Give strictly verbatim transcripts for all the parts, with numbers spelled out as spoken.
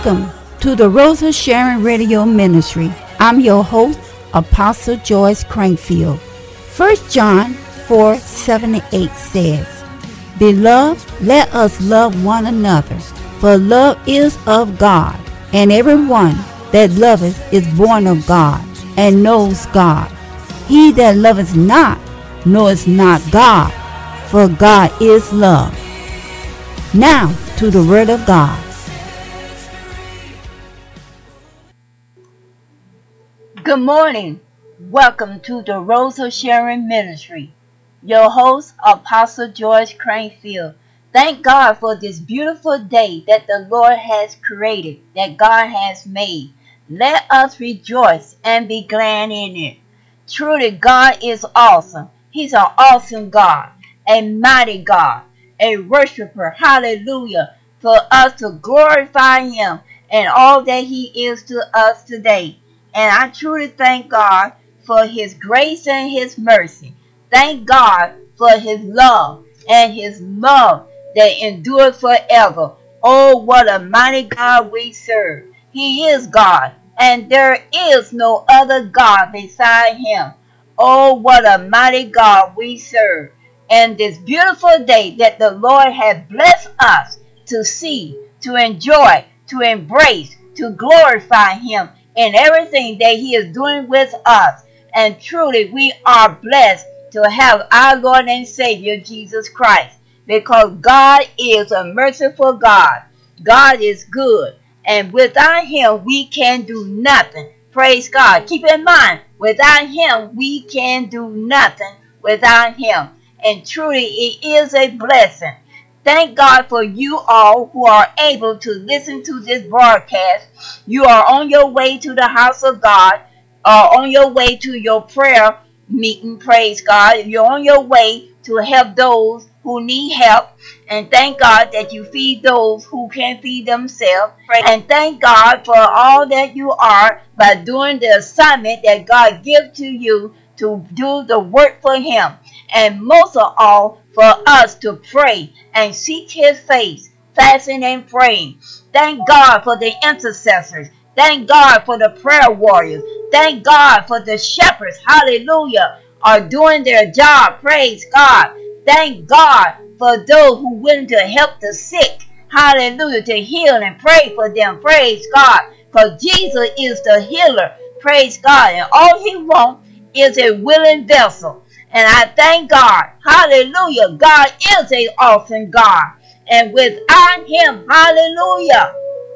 Welcome to the Rosa Sharon Radio Ministry. I'm your host, Apostle Joyce Crankfield. First John four, seven and eight says, Beloved, let us love one another, for love is of God, and everyone that loveth is born of God, and knows God. He that loveth not knoweth not God, for God is love. Now to the Word of God. Good morning. Welcome to the Rosa Sharon Ministry. Your host, Apostle George Crankfield. Thank God for this beautiful day that the Lord has created, that God has made. Let us rejoice and be glad in it. Truly, God is awesome. He's an awesome God, a mighty God, a worshiper. Hallelujah. For us to glorify Him and all that He is to us today. And I truly thank God for His grace and His mercy. Thank God for His love and His love that endures forever. Oh, what a mighty God we serve. He is God, and there is no other God beside Him. Oh, what a mighty God we serve. And this beautiful day that the Lord has blessed us to see, to enjoy, to embrace, to glorify Him in everything that He is doing with us. And truly, we are blessed to have our Lord and Savior, Jesus Christ, because God is a merciful God. God is good. And without Him, we can do nothing. Praise God. Keep in mind, without Him, we can do nothing without Him. And truly, it is a blessing. Thank God for you all who are able to listen to this broadcast. You are on your way to the house of God, or on your way to your prayer meeting. Praise God. You're on your way to help those who need help. And thank God that you feed those who can't feed themselves. And thank God for all that you are by doing the assignment that God gives to you to do the work for Him. And most of all, for us to pray and seek His face, fasting and praying. Thank God for the intercessors. Thank God for the prayer warriors. Thank God for the shepherds. Hallelujah. Are doing their job. Praise God. Thank God for those who willing to help the sick. Hallelujah. To heal and pray for them. Praise God. Because Jesus is the healer. Praise God. And all He wants is a willing vessel. And I thank God. Hallelujah. God is an awesome God. And without Him, hallelujah,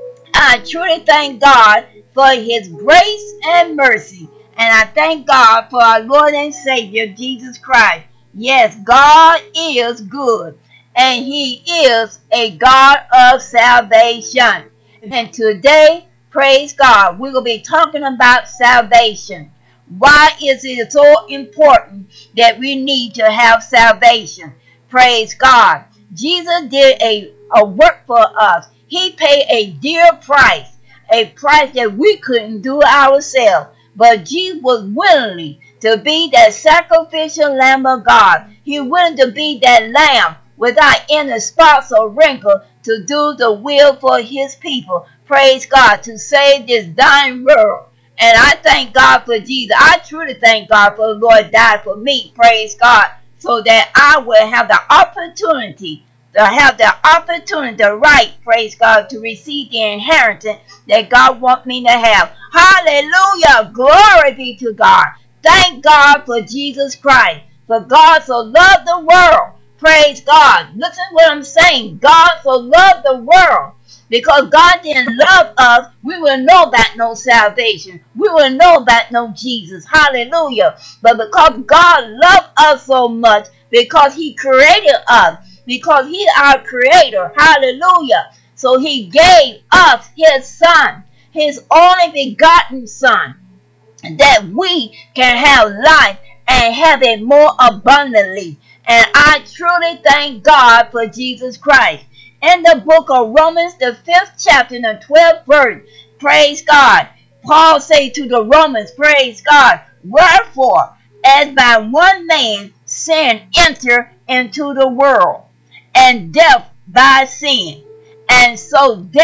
I truly thank God for His grace and mercy. And I thank God for our Lord and Savior, Jesus Christ. Yes, God is good. And He is a God of salvation. And today, praise God, we will be talking about salvation. Why is it so important that we need to have salvation? Praise God. Jesus did a, a work for us. He paid a dear price, a price that we couldn't do ourselves. But Jesus was willingly to be that sacrificial Lamb of God. He willing to be that lamb without any spots or wrinkle to do the will for His people. Praise God, to save this dying world. And I thank God for Jesus. I truly thank God for the Lord died for me. Praise God. So that I will have the opportunity to have the opportunity, the right, praise God, to receive the inheritance that God wants me to have. Hallelujah. Glory be to God. Thank God for Jesus Christ. For God so loved the world. Praise God. Listen what I'm saying. God so loved the world. Because God didn't love us, we will know about no salvation. We will know about no Jesus. Hallelujah. But because God loved us so much, because He created us, because He's our creator. Hallelujah. So He gave us His Son, His only begotten Son, that we can have life and have it more abundantly. And I truly thank God for Jesus Christ. In the book of Romans, the fifth chapter, and the twelfth verse, praise God, Paul say to the Romans, praise God, wherefore, as by one man sin entered into the world, and death by sin, and so death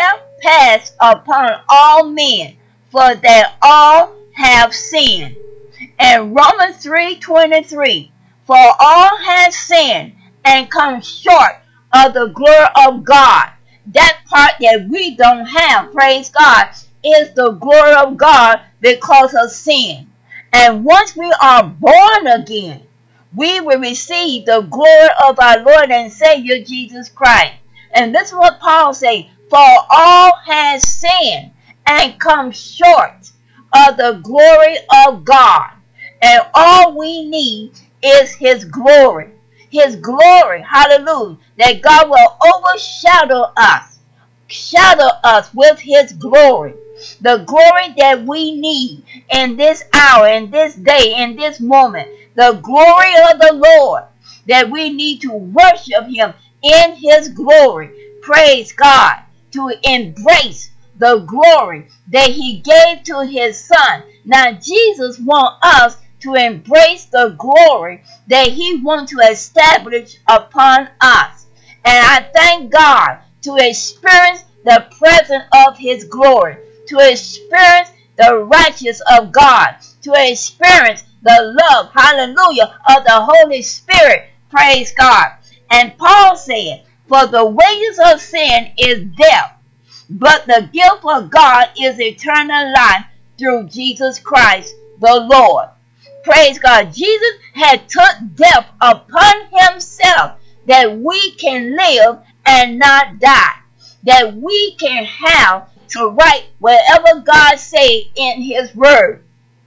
pass upon all men, for that all have sinned. And Romans three twenty-three, for all have sinned and come short of the glory of God. That part that we don't have, praise God, is the glory of God because of sin. And once we are born again, we will receive the glory of our Lord and Savior Jesus Christ. And this is what Paul says, for all has sinned and come short of the glory of God. And all we need is his glory. His glory, hallelujah, that God will overshadow us, shadow us with his glory. The glory that we need in this hour, in this day, in this moment. The glory of the Lord, that we need to worship him in his glory. Praise God. To embrace the glory that he gave to his son. Now Jesus wants us to embrace the glory that he wants to establish upon us. And I thank God to experience the presence of his glory, to experience the righteousness of God, to experience the love, hallelujah, of the Holy Spirit. Praise God. And Paul said, for the wages of sin is death, but the gift of God is eternal life through Jesus Christ the Lord. Praise God. Jesus had took death upon himself that we can live and not die, that we can have to write whatever God say in his word.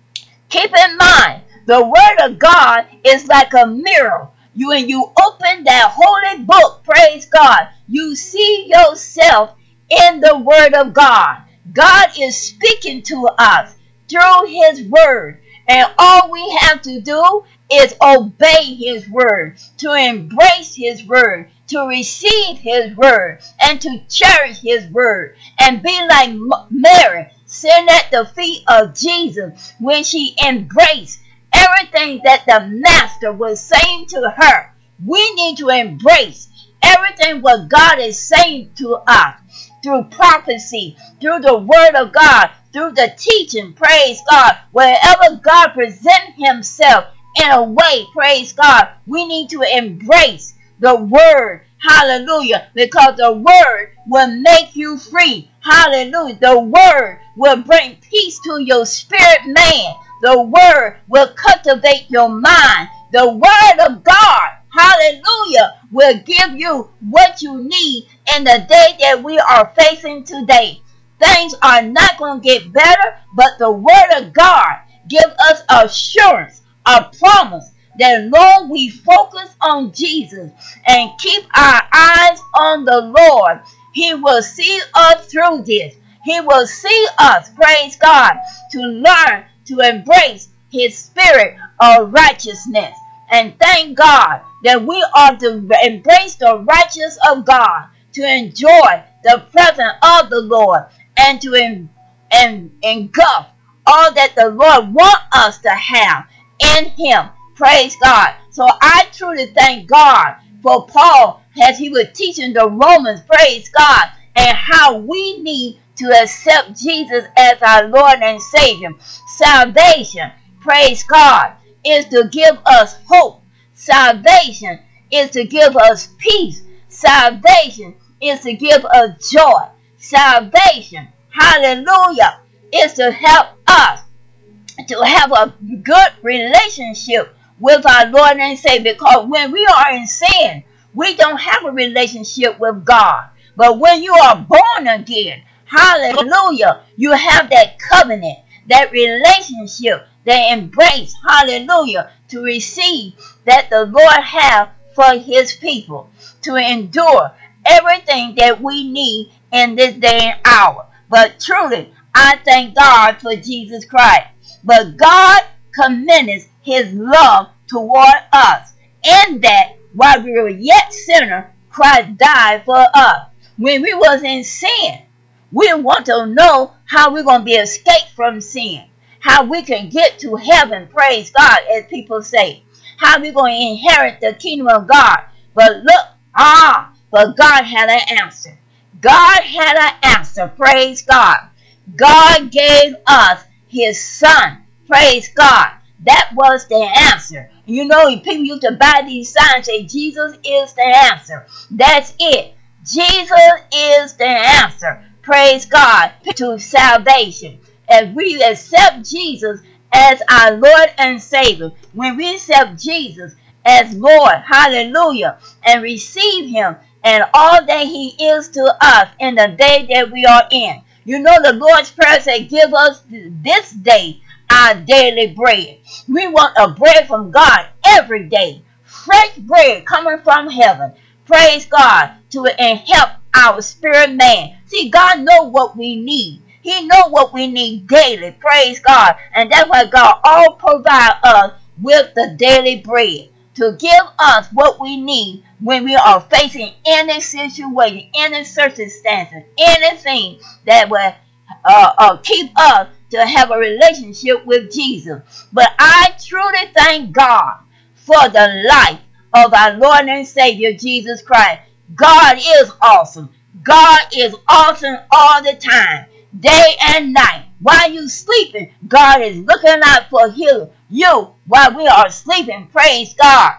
Keep in mind, the word of God is like a mirror. You and you open that holy book, praise God, you see yourself in the word of God. God is speaking to us through his word. And all we have to do is obey his word, to embrace his word, to receive his word, and to cherish his word, and be like Mary, sitting at the feet of Jesus when she embraced everything that the master was saying to her. We need to embrace everything what God is saying to us through prophecy, through the word of God, through the teaching, praise God. Wherever God presents himself in a way, praise God, we need to embrace the word, hallelujah, because the word will make you free, hallelujah. The word will bring peace to your spirit man. The word will cultivate your mind. The word of God, hallelujah, will give you what you need in the day that we are facing today. Things are not going to get better, but the word of God gives us assurance, a promise that long we focus on Jesus and keep our eyes on the Lord, he will see us through this. He will see us, praise God, to learn to embrace his spirit of righteousness. And thank God that we are to embrace the righteousness of God, to enjoy the presence of the Lord, and to en- en- engulf all that the Lord wants us to have in him. Praise God. So I truly thank God for Paul as he was teaching the Romans, praise God, and how we need to accept Jesus as our Lord and Savior. Salvation, praise God, is to give us hope. Salvation is to give us peace. Salvation is to give us joy. Salvation, hallelujah, is to help us to have a good relationship with our Lord and Savior. Because when we are in sin, we don't have a relationship with God. But when you are born again, hallelujah, you have that covenant, that relationship, that embrace, hallelujah, to receive that the Lord have for his people, to endure everything that we need in this day and hour. But truly, I thank God for Jesus Christ. But God commendeth his love toward us, in that while we were yet sinners, Christ died for us. When we was in sin, we want to know how we're going to be escaped from sin, how we can get to heaven, praise God, as people say, how we're going to inherit the kingdom of God. But look, ah, but God had an answer. God had an answer. Praise God. God gave us his son. Praise God. That was the answer. You know, people used to buy these signs, say Jesus is the answer. That's it. Jesus is the answer. Praise God to salvation. As we accept Jesus as our Lord and Savior, when we accept Jesus as Lord, hallelujah, and receive him and all that he is to us in the day that we are in. You know, the Lord's Prayer said, give us this day our daily bread. We want a bread from God every day. Fresh bread coming from heaven. Praise God to help our spirit man. See, God knows what we need. He knows what we need daily. Praise God. And that's why God all provide us with the daily bread to give us what we need when we are facing any situation, any circumstances, anything that will uh, uh, keep us to have a relationship with Jesus. But I truly thank God for the life of our Lord and Savior Jesus Christ. God is awesome. God is awesome all the time, day and night. While you sleeping, God is looking out for you. You while we are sleeping, praise God.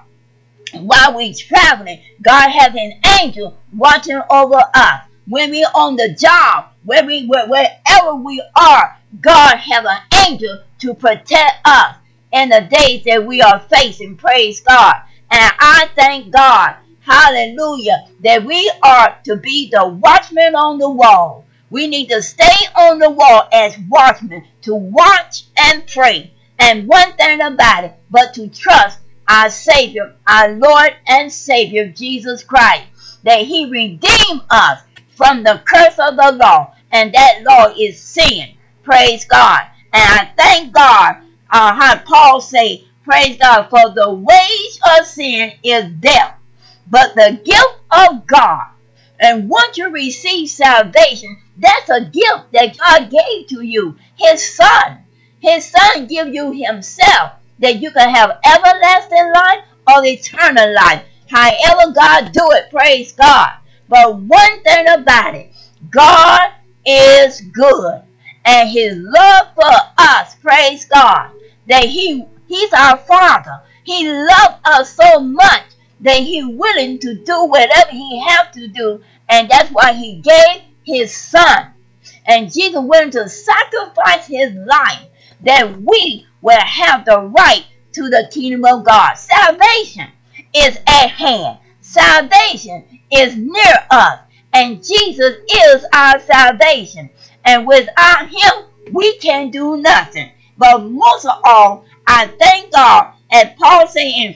While we traveling, God has an angel watching over us. When we on the job, where we wherever we are, God have an angel to protect us in the days that we are facing. Praise God. And I thank God, hallelujah, that we are to be the watchmen on the wall. We need to stay on the wall as watchmen to watch and pray. And one thing about it, but to trust our Savior, our Lord and Savior, Jesus Christ, that he redeemed us from the curse of the law, and that law is sin. Praise God. And I thank God, uh, how Paul say, praise God, for the wage of sin is death, but the gift of God. And once you receive salvation, that's a gift that God gave to you, his son. His son give you himself, that you can have everlasting life or eternal life. However God do it, praise God. But one thing about it, God is good. And his love for us, praise God, that he he's our father. He loved us so much that he's willing to do whatever he have to do. And that's why he gave his son. And Jesus willing to sacrifice his life that we will have the right to the kingdom of God. Salvation is at hand. Salvation is near us. And Jesus is our salvation. And without him, we can do nothing. But most of all, I thank God, as Paul said in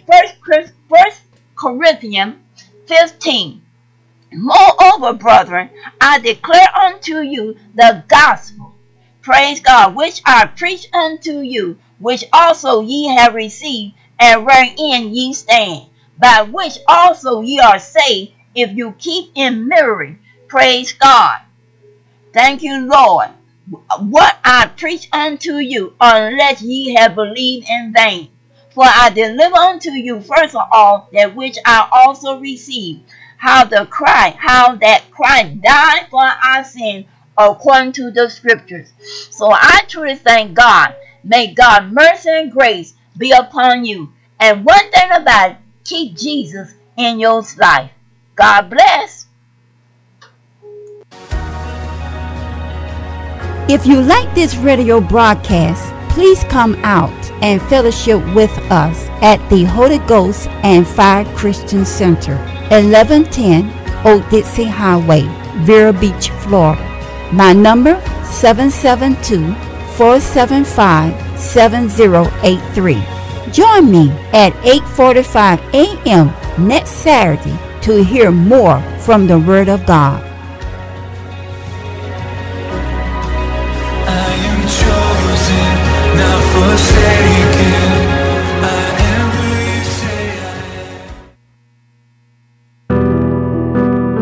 First Corinthians fifteen. Moreover, brethren, I declare unto you the gospel, praise God, which I preach unto you, which also ye have received, and wherein ye stand, by which also ye are saved, if you keep in memory. Praise God. Thank you, Lord. What I preach unto you, unless ye have believed in vain. For I deliver unto you first of all that which I also received, how the Christ, how that Christ died for our sin according to the scriptures. So I truly thank God. May God mercy and grace be upon you. And one thing about it, keep Jesus in your life. God bless. If you like this radio broadcast, please come out and fellowship with us at the Holy Ghost and Fire Christian Center, eleven ten Old Dixie Highway, Vero Beach, Florida. My number, seven seven two, four seven five, seven zero eight three. Join me at eight forty-five a.m. next Saturday to hear more from the Word of God. I am chosen, not forsaken.